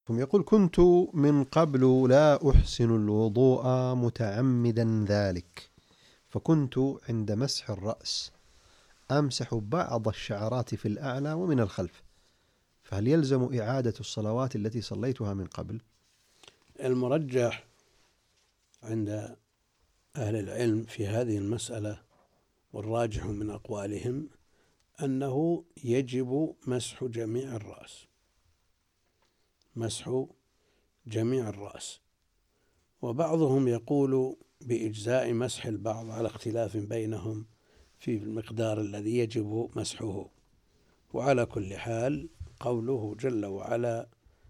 ثم يقول: كنت من قبل لا أحسن الوضوء متعمدا ذلك، فكنت عند مسح الرأس أمسح بعض الشعرات في الأعلى ومن الخلف، فهل يلزم إعادة الصلوات التي صليتها من قبل؟ المرجح عند أهل العلم في هذه المسألة والراجح من أقوالهم أنه يجب مسح جميع الرأس، مسح جميع الرأس، وبعضهم يقول بإجزاء مسح البعض على اختلاف بينهم في المقدار الذي يجب مسحه. وعلى كل حال قوله جل وعلا: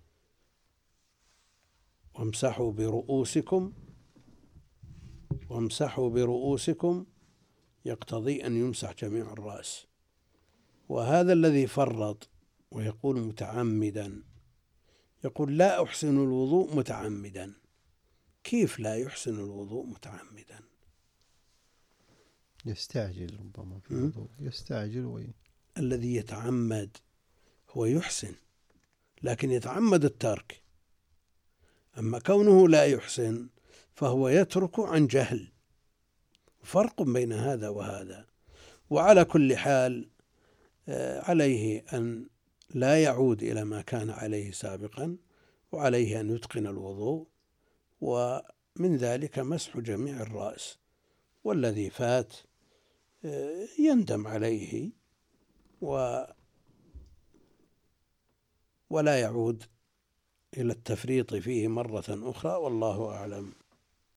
وامسحوا برؤوسكم يقتضي أن يمسح جميع الرأس. وهذا الذي فرط ويقول متعمدا، يقول لا أحسن الوضوء متعمدا. كيف لا يحسن الوضوء متعمدا؟ يستعجل ربما في الوضوء، يستعجل الذي يتعمد هو يحسن، لكن يتعمد الترك. أما كونه لا يحسن فهو يترك عن جهل، فرق بين هذا وهذا. وعلى كل حال عليه أن لا يعود إلى ما كان عليه سابقا، وعليه أن يتقن الوضوء، ومن ذلك مسح جميع الرأس، والذي فات يندم عليه ولا يعود إلى التفريط فيه مرة أخرى، والله أعلم.